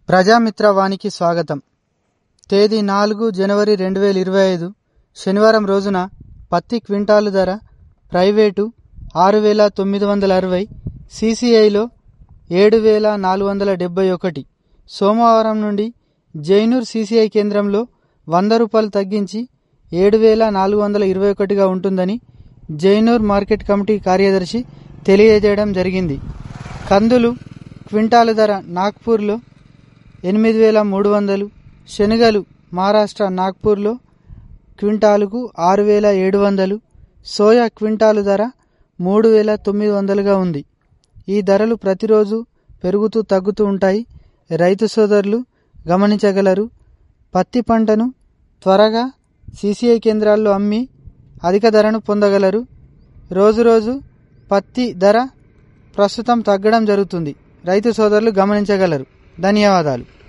ప్రజామిత్రవానికి స్వాగతం. తేదీ 4 జనవరి 2025 శనివారం రోజున పత్తి క్వింటాలు ధర ప్రైవేటు 6,960, సిసిఐలో 7,471. సోమవారం నుండి జైనూర్ సిసిఐ కేంద్రంలో 100 రూపాయలు తగ్గించి 7,421గా ఉంటుందని జైనూర్ మార్కెట్ కమిటీ కార్యదర్శి తెలియజేయడం జరిగింది. కందులు క్వింటాలు ధర నాగ్పూర్లో 8,300, శనగలు మహారాష్ట్ర నాగ్పూర్లో క్వింటాలుకు 6,700, సోయా క్వింటాలు ధర 3,900గా ఉంది. ఈ ధరలు ప్రతిరోజు పెరుగుతూ తగ్గుతూ ఉంటాయి. రైతు సోదరులు గమనించగలరు. పత్తి పంటను త్వరగా సిసిఐ కేంద్రాల్లో అమ్మి అధిక ధరను పొందగలరు. రోజు పత్తి ధర ప్రస్తుతం తగ్గడం జరుగుతుంది. రైతు సోదరులు గమనించగలరు. ధన్యవాదాలు.